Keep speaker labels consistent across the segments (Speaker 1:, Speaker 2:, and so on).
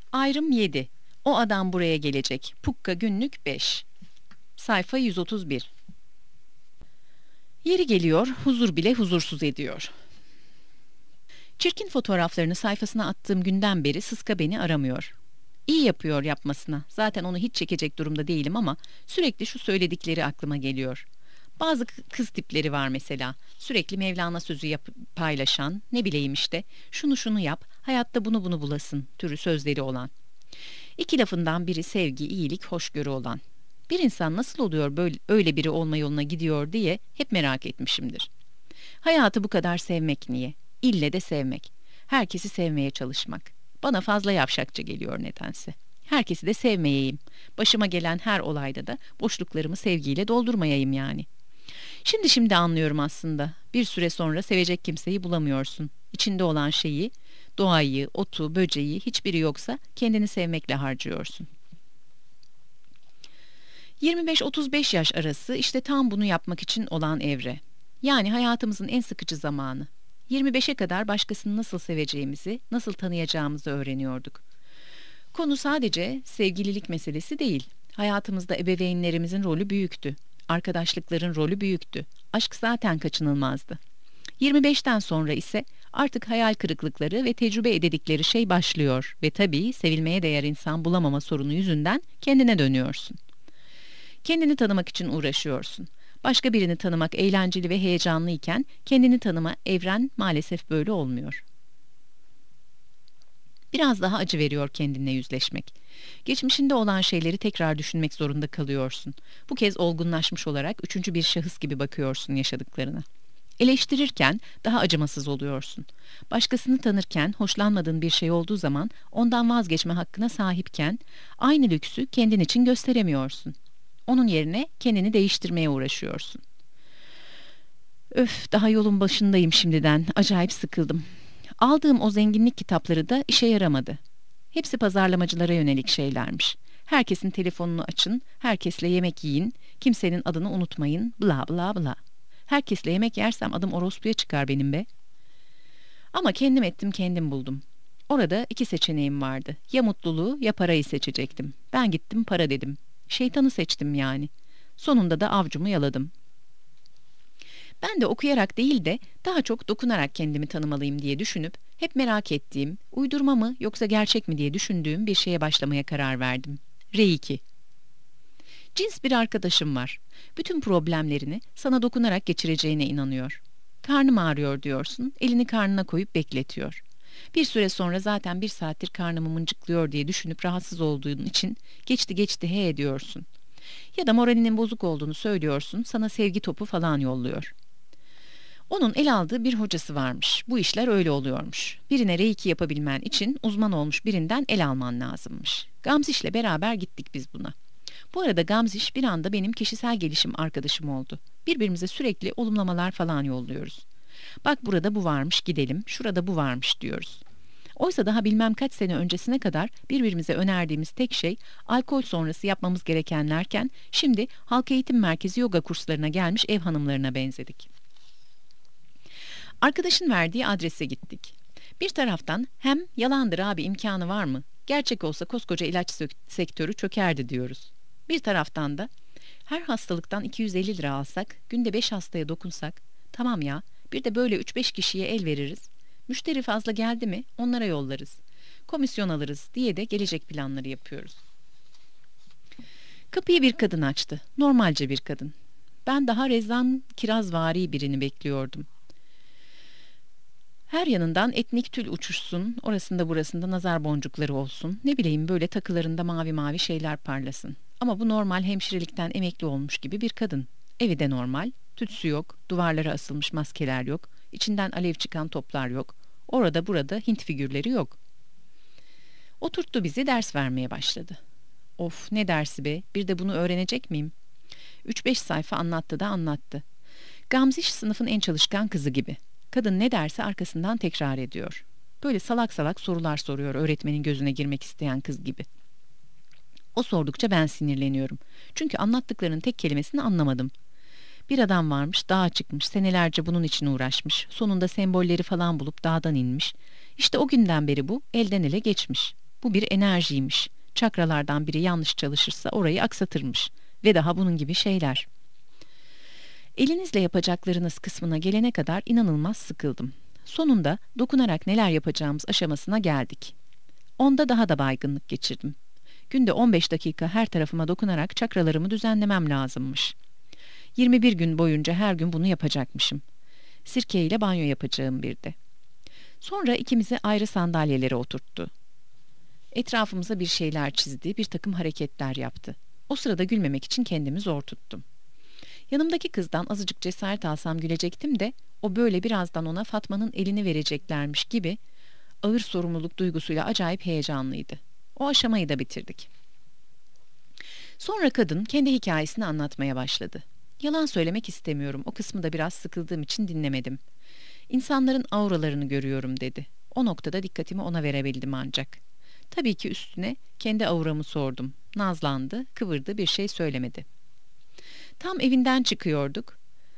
Speaker 1: Ayrım 7. O adam buraya gelecek. Pukka günlük 5. Sayfa 131. Yeri geliyor, huzur bile huzursuz ediyor. Çirkin fotoğraflarını sayfasına attığım günden beri Sıska beni aramıyor. İyi yapıyor yapmasına. Zaten onu hiç çekecek durumda değilim ama sürekli şu söyledikleri aklıma geliyor. Bazı kız tipleri var mesela. Sürekli Mevlana sözü paylaşan, ne bileyim işte, şunu şunu yap, hayatta bunu bunu bulasın türü sözleri olan. İki lafından biri sevgi, iyilik, hoşgörü olan. Bir insan nasıl oluyor böyle öyle biri olma yoluna gidiyor diye hep merak etmişimdir. Hayatı bu kadar sevmek niye? İlle de sevmek. Herkesi sevmeye çalışmak. Bana fazla yavşakça geliyor nedense. Herkesi de sevmeyeyim. Başıma gelen her olayda da boşluklarımı sevgiyle doldurmayayım yani. Şimdi anlıyorum aslında. Bir süre sonra sevecek kimseyi bulamıyorsun. İçinde olan şeyi, doğayı, otu, böceği hiçbiri yoksa kendini sevmekle harcıyorsun. 25-35 yaş arası işte tam bunu yapmak için olan evre. Yani hayatımızın en sıkıcı zamanı. 25'e kadar başkasını nasıl seveceğimizi, nasıl tanıyacağımızı öğreniyorduk. Konu sadece sevgililik meselesi değil. Hayatımızda ebeveynlerimizin rolü büyüktü. Arkadaşlıkların rolü büyüktü. Aşk zaten kaçınılmazdı. 25'ten sonra ise artık hayal kırıklıkları ve tecrübe ededikleri şey başlıyor ve tabii sevilmeye değer insan bulamama sorunu yüzünden kendine dönüyorsun. Kendini tanımak için uğraşıyorsun. Başka birini tanımak eğlenceli ve heyecanlı iken kendini tanıma evren maalesef böyle olmuyor. Biraz daha acı veriyor kendinle yüzleşmek. Geçmişinde olan şeyleri tekrar düşünmek zorunda kalıyorsun. Bu kez olgunlaşmış olarak üçüncü bir şahıs gibi bakıyorsun yaşadıklarına. Eleştirirken daha acımasız oluyorsun. Başkasını tanırken hoşlanmadığın bir şey olduğu zaman ondan vazgeçme hakkına sahipken aynı lüksü kendin için gösteremiyorsun. Onun yerine kendini değiştirmeye uğraşıyorsun. Öf, daha yolun başındayım şimdiden. Acayip sıkıldım. Aldığım o zenginlik kitapları da işe yaramadı. Hepsi pazarlamacılara yönelik şeylermiş. Herkesin telefonunu açın, herkesle yemek yiyin, kimsenin adını unutmayın, bla bla bla. Herkesle yemek yersem adım orospuya çıkar benim be. Ama kendim ettim kendim buldum. Orada iki seçeneğim vardı. Ya mutluluğu ya parayı seçecektim. Ben gittim para dedim. Şeytanı seçtim yani. Sonunda da avcumu yaladım. Ben de okuyarak değil de daha çok dokunarak kendimi tanımalıyım diye düşünüp hep merak ettiğim, uydurma mı yoksa gerçek mi diye düşündüğüm bir şeye başlamaya karar verdim. Reiki. Cins bir arkadaşım var. Bütün problemlerini sana dokunarak geçireceğine inanıyor. Karnım ağrıyor diyorsun, elini karnına koyup bekletiyor. Bir süre sonra zaten 1 saattir karnımı mıncıklıyor diye düşünüp rahatsız olduğun için geçti he diyorsun. Ya da moralinin bozuk olduğunu söylüyorsun, sana sevgi topu falan yolluyor. Onun el aldığı bir hocası varmış. Bu işler öyle oluyormuş. Birine reiki yapabilmen için uzman olmuş birinden el alman lazımmış. Gamziş'le beraber gittik biz buna. Bu arada Gamziş bir anda benim kişisel gelişim arkadaşım oldu. Birbirimize sürekli olumlamalar falan yolluyoruz. Bak burada bu varmış gidelim, şurada bu varmış diyoruz. Oysa daha bilmem kaç sene öncesine kadar birbirimize önerdiğimiz tek şey alkol sonrası yapmamız gerekenlerken şimdi halk eğitim merkezi yoga kurslarına gelmiş ev hanımlarına benzedik. Arkadaşın verdiği adrese gittik. Bir taraftan hem yalandır abi imkanı var mı? Gerçek olsa koskoca ilaç sektörü çökerdi diyoruz. Bir taraftan da her hastalıktan 250 lira alsak, günde 5 hastaya dokunsak, tamam ya bir de böyle 3-5 kişiye el veririz. Müşteri fazla geldi mi onlara yollarız. Komisyon alırız diye de gelecek planları yapıyoruz. Kapıyı bir kadın açtı. Normalce bir kadın. Ben daha Rezan Kirazvari birini bekliyordum. Her yanından etnik tül uçuşsun, orasında burasında nazar boncukları olsun, ne bileyim böyle takılarında mavi mavi şeyler parlasın. Ama bu normal hemşirelikten emekli olmuş gibi bir kadın. Evi de normal, tütsü yok, duvarlara asılmış maskeler yok, içinden alev çıkan toplar yok, orada burada Hint figürleri yok. Oturttu bizi ders vermeye başladı. Of ne dersi be, bir de bunu öğrenecek miyim? 3-5 sayfa anlattı da anlattı. Gamziş sınıfın en çalışkan kızı gibi. Kadın ne derse arkasından tekrar ediyor. Böyle salak salak sorular soruyor öğretmenin gözüne girmek isteyen kız gibi. O sordukça ben sinirleniyorum. Çünkü anlattıklarının tek kelimesini anlamadım. Bir adam varmış, dağa çıkmış, senelerce bunun için uğraşmış. Sonunda sembolleri falan bulup dağdan inmiş. İşte o günden beri bu elden ele geçmiş. Bu bir enerjiymiş. Çakralardan biri yanlış çalışırsa orayı aksatırmış. Ve daha bunun gibi şeyler. Elinizle yapacaklarınız kısmına gelene kadar inanılmaz sıkıldım. Sonunda dokunarak neler yapacağımız aşamasına geldik. Onda daha da baygınlık geçirdim. Günde 15 dakika her tarafıma dokunarak çakralarımı düzenlemem lazımmış. 21 gün boyunca her gün bunu yapacakmışım. Sirkeyle banyo yapacağım bir de. Sonra ikimizi ayrı sandalyelere oturttu. Etrafımıza bir şeyler çizdi, bir takım hareketler yaptı. O sırada gülmemek için kendimi zor tuttum. Yanımdaki kızdan azıcık cesaret alsam gülecektim de, o böyle birazdan ona Fatma'nın elini vereceklermiş gibi ağır sorumluluk duygusuyla acayip heyecanlıydı. O aşamayı da bitirdik. Sonra kadın kendi hikayesini anlatmaya başladı. Yalan söylemek istemiyorum, o kısmı da biraz sıkıldığım için dinlemedim. İnsanların auralarını görüyorum dedi. O noktada dikkatimi ona verebildim ancak. Tabii ki üstüne kendi auramı sordum. Nazlandı, kıvırdı, bir şey söylemedi. Tam evinden çıkıyorduk.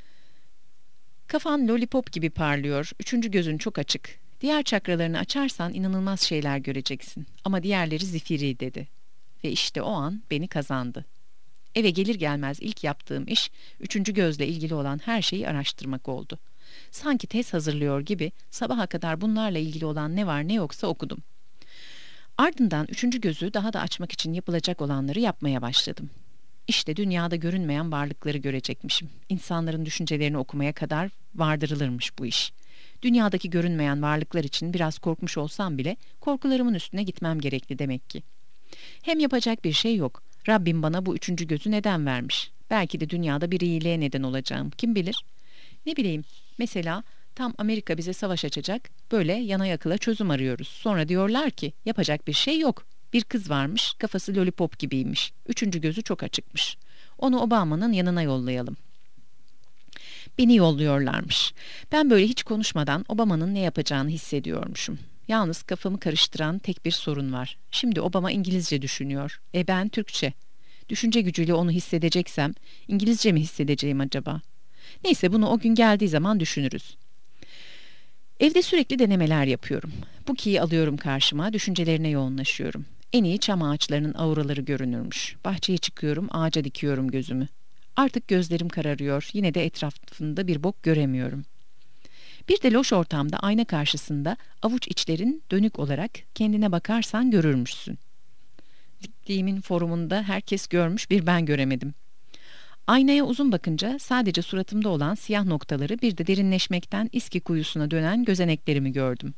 Speaker 1: Kafan lollipop gibi parlıyor, 3. gözün çok açık. Diğer çakralarını açarsan inanılmaz şeyler göreceksin. Ama diğerleri zifiri dedi. Ve işte o an beni kazandı. Eve gelir gelmez ilk yaptığım iş 3. gözle ilgili olan her şeyi araştırmak oldu. Sanki tez hazırlıyor gibi sabaha kadar bunlarla ilgili olan ne var ne yoksa okudum. Ardından 3. gözü daha da açmak için yapılacak olanları yapmaya başladım. İşte dünyada görünmeyen varlıkları görecekmişim. İnsanların düşüncelerini okumaya kadar vardırılırmış bu iş. Dünyadaki görünmeyen varlıklar için biraz korkmuş olsam bile korkularımın üstüne gitmem gerekli demek ki. Hem yapacak bir şey yok. Rabbim bana bu 3. gözü neden vermiş? Belki de dünyada bir iyiliğe neden olacağım. Kim bilir? Ne bileyim, mesela tam Amerika bize savaş açacak. Böyle yana yakıla çözüm arıyoruz. Sonra diyorlar ki yapacak bir şey yok. Bir kız varmış, kafası lollipop gibiymiş. 3. gözü çok açıkmış. Onu Obama'nın yanına yollayalım. Beni yolluyorlarmış. Ben böyle hiç konuşmadan Obama'nın ne yapacağını hissediyormuşum. Yalnız kafamı karıştıran tek bir sorun var. Şimdi Obama İngilizce düşünüyor. Ben Türkçe. Düşünce gücüyle onu hissedeceksem İngilizce mi hissedeceğim acaba? Neyse, bunu o gün geldiği zaman düşünürüz. Evde sürekli denemeler yapıyorum. Buki'yi alıyorum karşıma, düşüncelerine yoğunlaşıyorum. En iyi çam ağaçlarının auraları görünürmüş. Bahçeye çıkıyorum, ağaca dikiyorum gözümü. Artık gözlerim kararıyor, yine de etrafında bir bok göremiyorum. Bir de loş ortamda ayna karşısında avuç içlerin dönük olarak kendine bakarsan görürmüşsün. Diktiğimin forumunda herkes görmüş, bir ben göremedim. Aynaya uzun bakınca sadece suratımda olan siyah noktaları, bir de derinleşmekten İski kuyusuna dönen gözeneklerimi gördüm.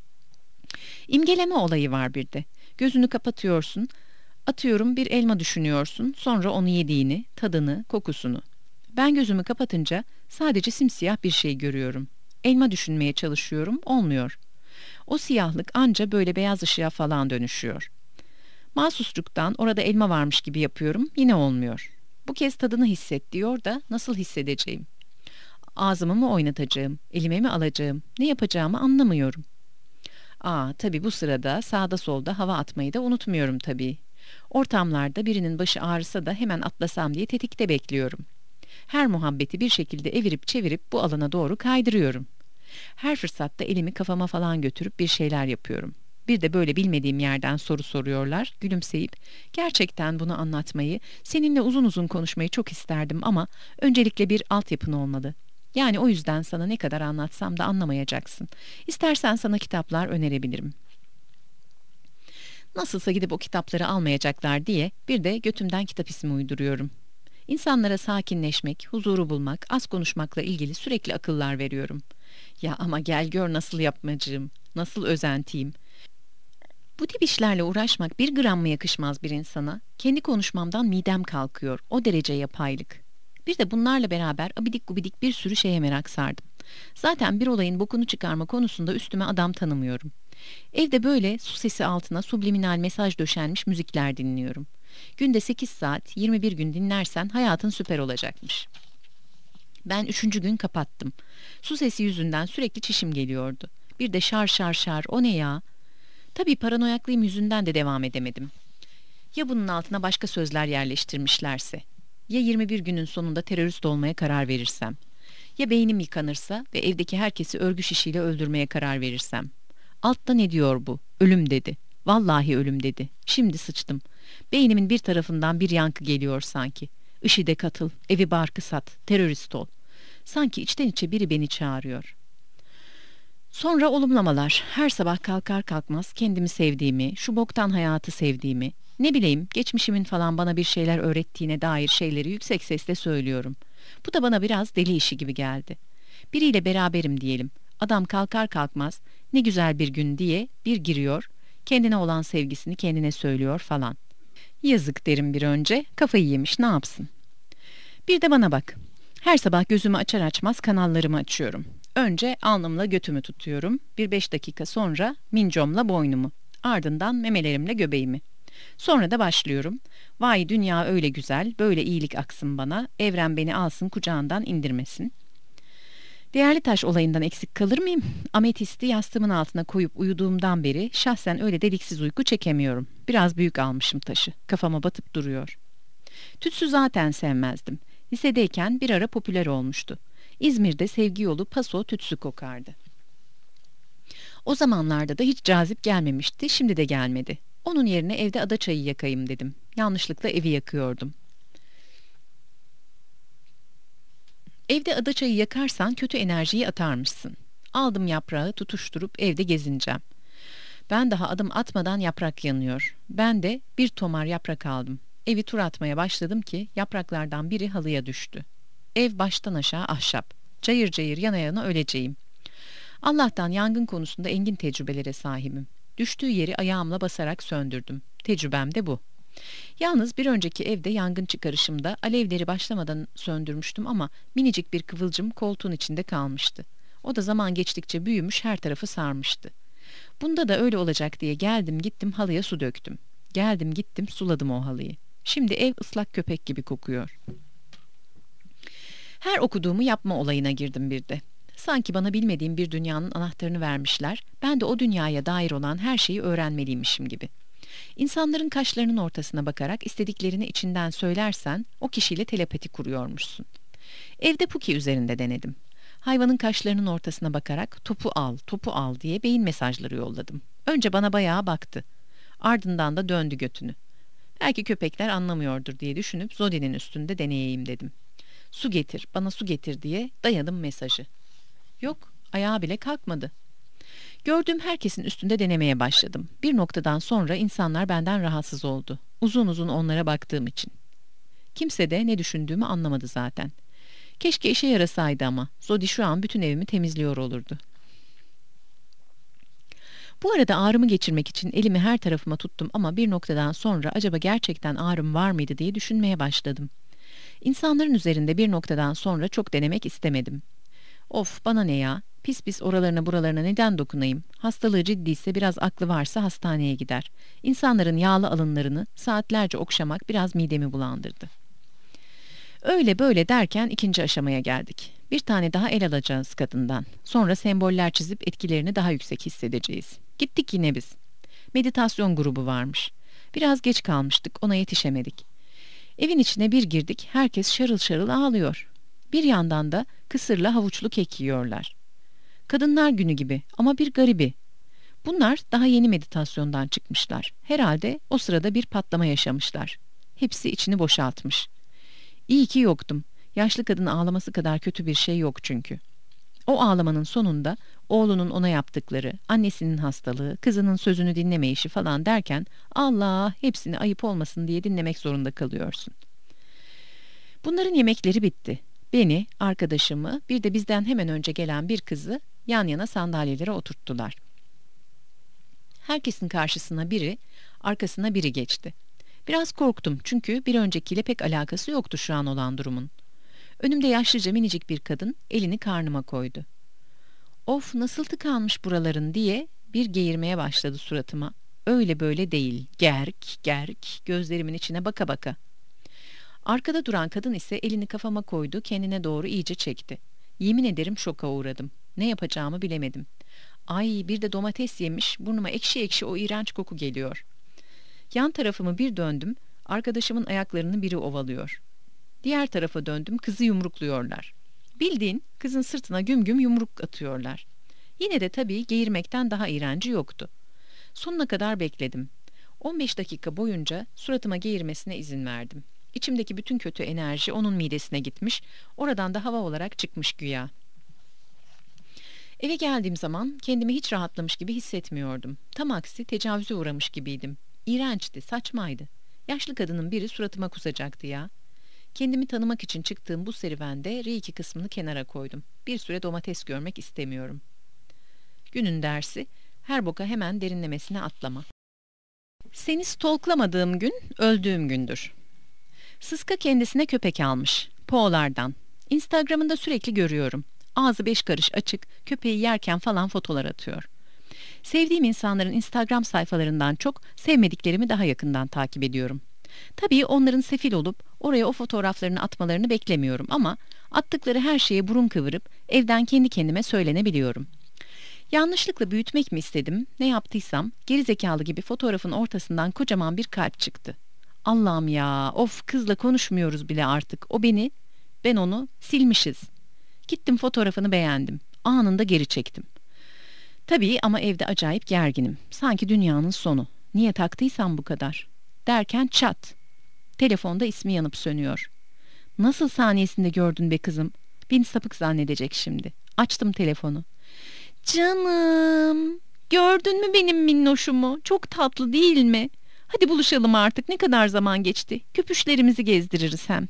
Speaker 1: İmgeleme olayı var bir de. Gözünü kapatıyorsun, atıyorum bir elma düşünüyorsun, sonra onu yediğini, tadını, kokusunu. Ben gözümü kapatınca sadece simsiyah bir şey görüyorum. Elma düşünmeye çalışıyorum, olmuyor. O siyahlık anca böyle beyaz ışığa falan dönüşüyor. Mahsusçuktan orada elma varmış gibi yapıyorum, yine olmuyor. Bu kez tadını hisset diyor da nasıl hissedeceğim? Ağzımı mı oynatacağım, elime mi alacağım, ne yapacağımı anlamıyorum. Tabii bu sırada sağda solda hava atmayı da unutmuyorum tabii. Ortamlarda birinin başı ağrısa da hemen atlasam diye tetikte bekliyorum. Her muhabbeti bir şekilde evirip çevirip bu alana doğru kaydırıyorum. Her fırsatta elimi kafama falan götürüp bir şeyler yapıyorum. Bir de böyle bilmediğim yerden soru soruyorlar, gülümseyip gerçekten bunu anlatmayı, seninle uzun uzun konuşmayı çok isterdim ama öncelikle bir altyapın olmalı. Yani o yüzden sana ne kadar anlatsam da anlamayacaksın. İstersen sana kitaplar önerebilirim. Nasılsa gidip o kitapları almayacaklar diye bir de götümden kitap ismi uyduruyorum. İnsanlara sakinleşmek, huzuru bulmak, az konuşmakla ilgili sürekli akıllar veriyorum. Ya ama gel gör nasıl yapmacığım, nasıl özentiyim. Bu tip işlerle uğraşmak bir gram mı yakışmaz bir insana? Kendi konuşmamdan midem kalkıyor, o derece yapaylık. Bir de bunlarla beraber abidik gubidik bir sürü şeye merak sardım. Zaten bir olayın bokunu çıkarma konusunda üstüme adam tanımıyorum. Evde böyle su sesi altına subliminal mesaj döşenmiş müzikler dinliyorum. Günde 8 saat, 21 gün dinlersen hayatın süper olacakmış. Ben 3. gün kapattım. Su sesi yüzünden sürekli çişim geliyordu. Bir de şar şar şar, o ne ya? Tabii paranoyaklığım yüzünden de devam edemedim. Ya bunun altına başka sözler yerleştirmişlerse? Ya 21 günün sonunda terörist olmaya karar verirsem? Ya beynim yıkanırsa ve evdeki herkesi örgü şişiyle öldürmeye karar verirsem? Altta ne diyor bu? Ölüm dedi. Vallahi ölüm dedi. Şimdi sıçtım. Beynimin bir tarafından bir yankı geliyor sanki. IŞİD'e katıl, evi barkı sat, terörist ol. Sanki içten içe biri beni çağırıyor. Sonra olumlamalar. Her sabah kalkar kalkmaz kendimi sevdiğimi, şu boktan hayatı sevdiğimi, ne bileyim geçmişimin falan bana bir şeyler öğrettiğine dair şeyleri yüksek sesle söylüyorum. Bu da bana biraz deli işi gibi geldi. Biriyle beraberim diyelim. Adam kalkar kalkmaz ne güzel bir gün diye bir giriyor, kendine olan sevgisini kendine söylüyor falan. Yazık derim bir önce, kafayı yemiş ne yapsın? Bir de bana bak. Her sabah gözümü açar açmaz kanallarımı açıyorum. Önce alnımla götümü tutuyorum. Bir 5 dakika sonra mincomla boynumu. Ardından memelerimle göbeğimi. Sonra da başlıyorum. Vay dünya öyle güzel, böyle iyilik aksın bana, evren beni alsın kucağından indirmesin. Değerli taş olayından eksik kalır mıyım? Ametisti yastığımın altına koyup uyuduğumdan beri şahsen öyle deliksiz uyku çekemiyorum. Biraz büyük almışım taşı. Kafama batıp duruyor. Tütsü zaten sevmezdim. Lisedeyken bir ara popüler olmuştu. İzmir'de sevgi yolu paso tütsü kokardı. O zamanlarda da hiç cazip gelmemişti, şimdi de gelmedi. Onun yerine evde ada çayı yakayım dedim. Yanlışlıkla evi yakıyordum. Evde ada çayı yakarsan kötü enerjiyi atarmışsın. Aldım yaprağı tutuşturup evde gezineceğim. Ben daha adım atmadan yaprak yanıyor. Ben de bir tomar yaprak aldım. Evi tur atmaya başladım ki yapraklardan biri halıya düştü. Ev baştan aşağı ahşap. Cayır cayır yana yana öleceğim. Allah'tan yangın konusunda engin tecrübelere sahibim. Düştüğü yeri ayağımla basarak söndürdüm. Tecrübem de bu. Yalnız bir önceki evde yangın çıkarışımda alevleri başlamadan söndürmüştüm ama minicik bir kıvılcım koltuğun içinde kalmıştı. O da zaman geçtikçe büyümüş her tarafı sarmıştı. Bunda da öyle olacak diye geldim gittim halıya su döktüm. Geldim gittim suladım o halıyı. Şimdi ev ıslak köpek gibi kokuyor. Her okuduğumu yapma olayına girdim bir de. Sanki bana bilmediğim bir dünyanın anahtarını vermişler, ben de o dünyaya dair olan her şeyi öğrenmeliymişim gibi. İnsanların kaşlarının ortasına bakarak istediklerini içinden söylersen o kişiyle telepati kuruyormuşsun. Evde Puki üzerinde denedim. Hayvanın kaşlarının ortasına bakarak topu al, topu al diye beyin mesajları yolladım. Önce bana bayağı baktı. Ardından da döndü götünü. Belki köpekler anlamıyordur diye düşünüp Zodi'nin üstünde deneyeyim dedim. Su getir, bana su getir diye dayadım mesajı. Yok, ayağa bile kalkmadı. Gördüğüm herkesin üstünde denemeye başladım. Bir noktadan sonra insanlar benden rahatsız oldu. Uzun uzun onlara baktığım için. Kimse de ne düşündüğümü anlamadı zaten. Keşke işe yarasaydı ama Zodi şu an bütün evimi temizliyor olurdu. Bu arada ağrımı geçirmek için elimi her tarafıma tuttum ama bir noktadan sonra acaba gerçekten ağrım var mıydı diye düşünmeye başladım. İnsanların üzerinde bir noktadan sonra çok denemek istemedim. Of bana ne ya, pis pis oralarına buralarına neden dokunayım? Hastalığı ciddiyse biraz aklı varsa hastaneye gider. İnsanların yağlı alınlarını saatlerce okşamak biraz midemi bulandırdı. Öyle böyle derken ikinci aşamaya geldik. Bir tane daha el alacağız kadından. Sonra semboller çizip etkilerini daha yüksek hissedeceğiz. Gittik yine biz. Meditasyon grubu varmış. Biraz geç kalmıştık, ona yetişemedik. Evin içine bir girdik, herkes şarıl şarıl ağlıyor. Bir yandan da kısırla havuçlu kek yiyorlar. Kadınlar günü gibi ama bir garibi. Bunlar daha yeni meditasyondan çıkmışlar. Herhalde o sırada bir patlama yaşamışlar. Hepsi içini boşaltmış. İyi ki yoktum. Yaşlı kadın ağlaması kadar kötü bir şey yok çünkü. O ağlamanın sonunda oğlunun ona yaptıkları, annesinin hastalığı, kızının sözünü dinlemeyişi falan derken Allah hepsini ayıp olmasın diye dinlemek zorunda kalıyorsun. Bunların yemekleri bitti. Beni, arkadaşımı, bir de bizden hemen önce gelen bir kızı yan yana sandalyelere oturttular. Herkesin karşısına biri, arkasına biri geçti. Biraz korktum çünkü bir öncekiyle pek alakası yoktu şu an olan durumun. Önümde yaşlıca minicik bir kadın elini karnıma koydu. Of nasıl tıkanmış buraların diye bir geğirmeye başladı suratıma. Öyle böyle değil, gerk gerk gözlerimin içine baka baka. Arkada duran kadın ise elini kafama koydu, kendine doğru iyice çekti. Yemin ederim şoka uğradım. Ne yapacağımı bilemedim. Ay bir de domates yemiş, burnuma ekşi ekşi o iğrenç koku geliyor. Yan tarafımı bir döndüm, arkadaşımın ayaklarını biri ovalıyor. Diğer tarafa döndüm, kızı yumrukluyorlar. Bildiğin kızın sırtına güm güm yumruk atıyorlar. Yine de tabii geğirmekten daha iğrenci yoktu. Sonuna kadar bekledim. 15 dakika boyunca suratıma geğirmesine izin verdim. İçimdeki bütün kötü enerji onun midesine gitmiş, oradan da hava olarak çıkmış güya. Eve geldiğim zaman kendimi hiç rahatlamış gibi hissetmiyordum. Tam aksi tecavüze uğramış gibiydim. İğrençti, saçmaydı. Yaşlı kadının biri suratıma kusacaktı ya. Kendimi tanımak için çıktığım bu serüvende R2 kısmını kenara koydum. Bir süre domates görmek istemiyorum. Günün dersi, her boka hemen derinlemesine atlama. Seni stalklamadığım gün, öldüğüm gündür. Sıska kendisine köpek almış. Po'lardan. Instagram'ında sürekli görüyorum. Ağzı 5 karış açık, köpeği yerken falan fotolar atıyor. Sevdiğim insanların Instagram sayfalarından çok sevmediklerimi daha yakından takip ediyorum. Tabii onların sefil olup oraya o fotoğraflarını atmalarını beklemiyorum ama attıkları her şeye burun kıvırıp evden kendi kendime söylenebiliyorum. Yanlışlıkla büyütmek mi istedim, ne yaptıysam geri zekalı gibi fotoğrafın ortasından kocaman bir kalp çıktı. Allah'ım ya, of kızla konuşmuyoruz bile artık. O beni, ben onu silmişiz. Gittim fotoğrafını beğendim. Anında geri çektim. Tabii ama evde acayip gerginim. Sanki dünyanın sonu. Niye taktıysam bu kadar. Derken çat. Telefonda ismi yanıp sönüyor. Nasıl saniyesinde gördün be kızım? Beni sapık zannedecek şimdi. Açtım telefonu. Canım, gördün mü benim minnoşumu? Çok tatlı değil mi? Hadi buluşalım artık. Ne kadar zaman geçti? Köpüşlerimizi gezdiririz hem.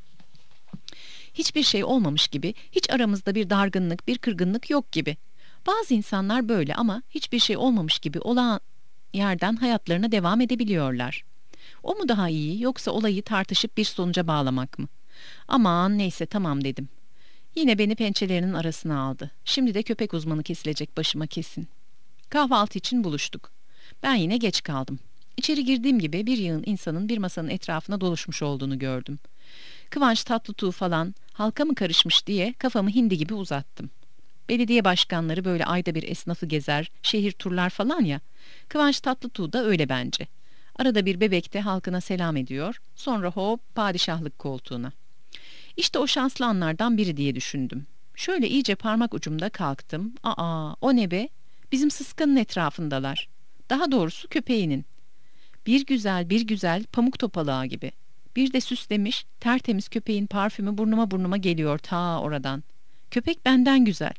Speaker 1: Hiçbir şey olmamış gibi, hiç aramızda bir dargınlık, bir kırgınlık yok gibi. Bazı insanlar böyle ama hiçbir şey olmamış gibi olan yerden hayatlarına devam edebiliyorlar. O mu daha iyi yoksa olayı tartışıp bir sonuca bağlamak mı? Aman neyse tamam dedim. Yine beni pençelerinin arasına aldı. Şimdi de köpek uzmanı kesilecek başıma kesin. Kahvaltı için buluştuk. Ben yine geç kaldım. İçeri girdiğim gibi bir yığın insanın bir masanın etrafına doluşmuş olduğunu gördüm. Kıvanç Tatlıtuğ falan halka mı karışmış diye kafamı hindi gibi uzattım. Belediye başkanları böyle ayda bir esnafı gezer, şehir turlar falan ya. Kıvanç Tatlıtuğ da öyle bence. Arada bir bebekte halkına selam ediyor, sonra hop padişahlık koltuğuna. İşte o şanslı anlardan biri diye düşündüm. Şöyle iyice parmak ucumda kalktım. Aa, o ne be? Bizim Sıska'nın etrafındalar. Daha doğrusu köpeğinin. Bir güzel bir güzel pamuk topalağı gibi. Bir de süslemiş, tertemiz köpeğin parfümü burnuma geliyor ta oradan. Köpek benden güzel.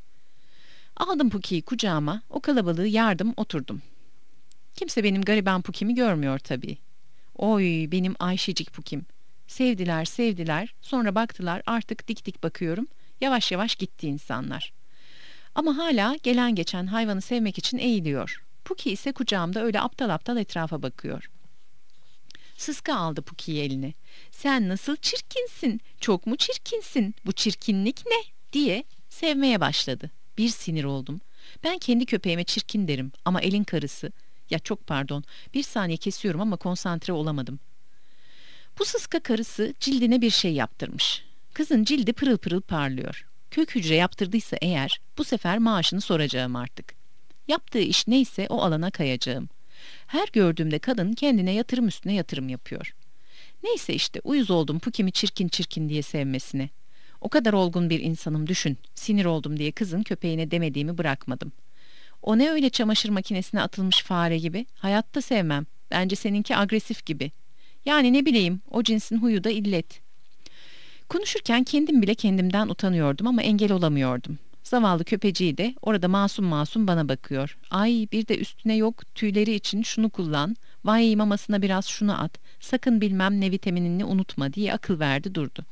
Speaker 1: Aldım Puki'yi kucağıma, o kalabalığı yardım oturdum. Kimse benim gariban Puki'mi görmüyor tabii. Oy benim Ayşecik Puki'm. Sevdiler sevdiler, sonra baktılar artık dik dik bakıyorum, yavaş yavaş gitti insanlar. Ama hala gelen geçen hayvanı sevmek için eğiliyor. Puki ise kucağımda öyle aptal aptal etrafa bakıyor. Sıska aldı Puki'yi eline. Sen nasıl çirkinsin, çok mu çirkinsin, bu çirkinlik ne diye sevmeye başladı. Bir sinir oldum. Ben kendi köpeğime çirkin derim ama elin karısı, ya çok pardon, bir saniye kesiyorum ama konsantre olamadım. Bu Sıska karısı cildine bir şey yaptırmış. Kızın cildi pırıl pırıl parlıyor. Kök hücre yaptırdıysa eğer bu sefer maaşını soracağım artık. Yaptığı iş neyse o alana kayacağım. Her gördüğümde kadın kendine yatırım üstüne yatırım yapıyor. Neyse işte uyuz oldum Puki'mi çirkin çirkin diye sevmesine. O kadar olgun bir insanım düşün. Sinir oldum diye kızın köpeğine demediğimi bırakmadım. O ne öyle çamaşır makinesine atılmış fare gibi? Hayatta sevmem. Bence seninki agresif gibi. Yani ne bileyim o cinsin huyu da illet. Konuşurken kendim bile kendimden utanıyordum ama engel olamıyordum. Zavallı köpeciği de orada masum masum bana bakıyor. Ay bir de üstüne yok tüyleri için şunu kullan. Vay mamasına biraz şunu at. Sakın bilmem ne vitaminini unutma diye akıl verdi durdu.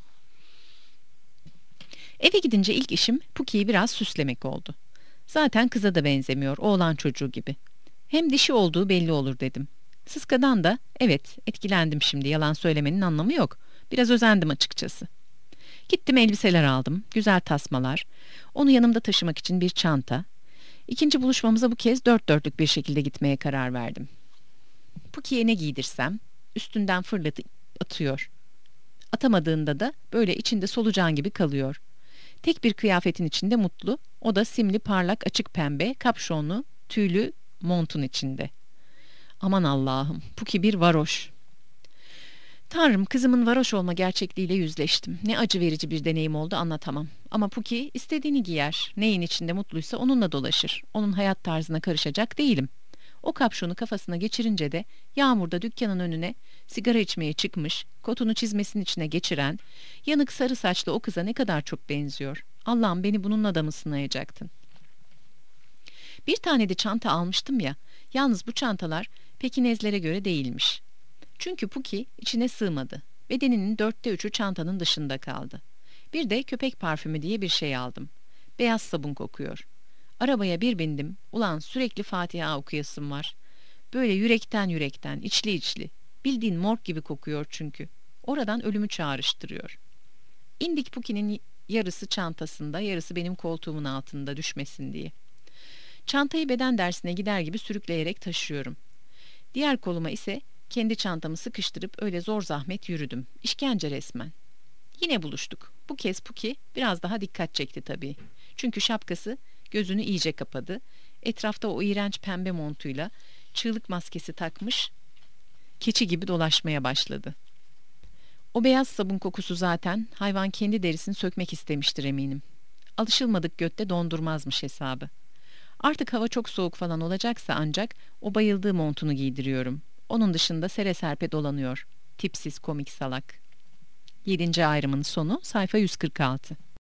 Speaker 1: Eve gidince ilk işim Puki'yi biraz süslemek oldu. Zaten kıza da benzemiyor, oğlan çocuğu gibi. Hem dişi olduğu belli olur dedim. Sıska'dan da evet etkilendim şimdi yalan söylemenin anlamı yok. Biraz özendim açıkçası. Gittim elbiseler aldım, güzel tasmalar, onu yanımda taşımak için bir çanta. İkinci buluşmamıza bu kez dört dörtlük bir şekilde gitmeye karar verdim. Puki'ye ne giydirsem üstünden fırlatıp atıyor. Atamadığında da böyle içinde solucan gibi kalıyor. Tek bir kıyafetin içinde mutlu, o da simli parlak açık pembe, kapşonlu, tüylü montun içinde. Aman Allah'ım, Puki bir varoş. Tanrım, kızımın varoş olma gerçekliğiyle yüzleştim. Ne acı verici bir deneyim oldu anlatamam. Ama Puki istediğini giyer. Neyin içinde mutluysa onunla dolaşır. Onun hayat tarzına karışacak değilim. O kapşonu kafasına geçirince de yağmurda dükkanın önüne sigara içmeye çıkmış, kotunu çizmesinin içine geçiren, yanık sarı saçlı o kıza ne kadar çok benziyor. Allah'ım, beni bununla da mı sınayacaktın? Bir tane de çanta almıştım ya, yalnız bu çantalar Pekinezlere göre değilmiş. Çünkü Puki içine sığmadı. Bedeninin 3/4'ü çantanın dışında kaldı. Bir de köpek parfümü diye bir şey aldım. Beyaz sabun kokuyor. Arabaya bir bindim. Ulan sürekli Fatiha okuyasım var. Böyle yürekten yürekten, içli içli. Bildiğin morg gibi kokuyor çünkü. Oradan ölümü çağrıştırıyor. İndik, Puki'nin yarısı çantasında, yarısı benim koltuğumun altında düşmesin diye. Çantayı beden dersine gider gibi sürükleyerek taşıyorum. Diğer koluma ise kendi çantamı sıkıştırıp öyle zor zahmet yürüdüm. İşkence resmen. Yine buluştuk. Bu kez Puki biraz daha dikkat çekti tabii. Çünkü şapkası gözünü iyice kapadı. Etrafta o iğrenç pembe montuyla çığlık maskesi takmış, keçi gibi dolaşmaya başladı. O beyaz sabun kokusu zaten hayvan kendi derisini sökmek istemiştir eminim. Alışılmadık götte dondurmazmış hesabı. Artık hava çok soğuk falan olacaksa ancak o bayıldığı montunu giydiriyorum. Onun dışında sere serpe dolanıyor. Tipsiz komik salak. 7. ayrımın sonu, sayfa 146.